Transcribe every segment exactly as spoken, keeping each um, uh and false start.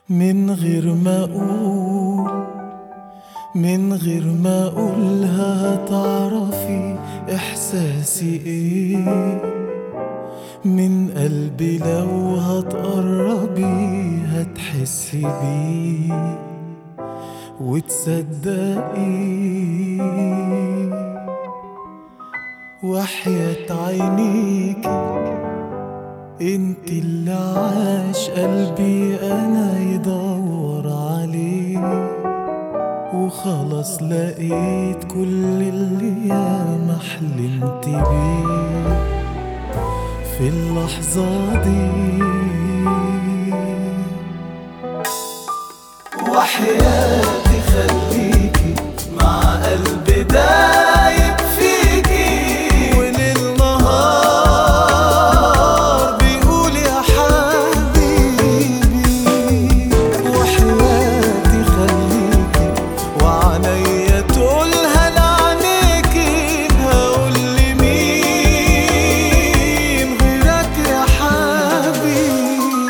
من غير ما اقول من غير ما اقولها هتعرفي احساسي ايه. من قلبي لو هتقربي هتحسي بيه وتصدقي. وحياة عينيكي انت اللي عاش قلبي انا يدور عليه، وخلاص لقيت كل اللي ياما حلمت بيه في اللحظة دي. وحياتي خليكي مع قلبي دايب فيكي، وليل نهار بيقول يا حبيبي. وحياتي خليكي وعنيا تقولها لعنيكي، هقول لمين غيرك يا حبيبي.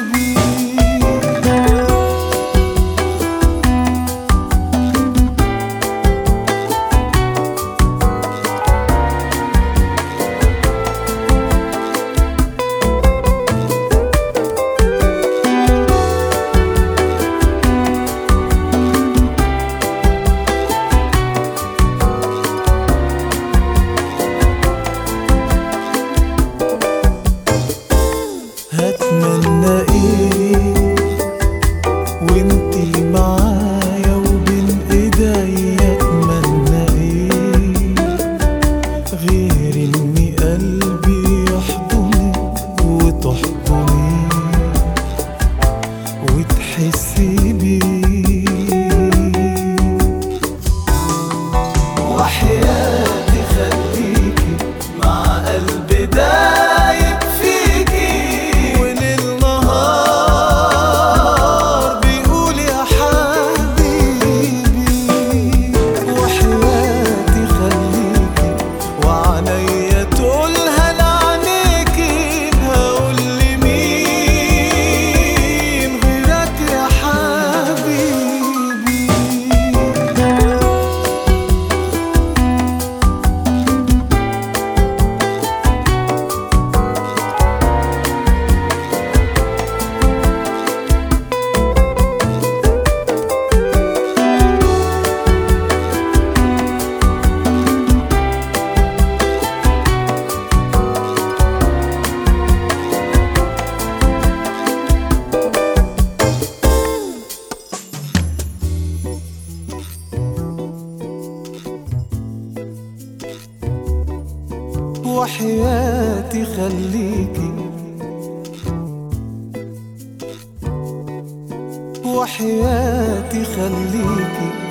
هتمنى ايه وانتي معايا وبين ايديا؟ اتمنى ايه غير اني قلبي يحضنك وتحضني وتحسي بيه. وحياتي خليكي مع قلبي دايب فيكي، وليل نهار بيقول يا حبيبي. وحياتي خليكي وعنيا تقولها لعنيكي، هقول لمين غيرك يا حبيبي. وحياتي خليكي وحياتي خليكي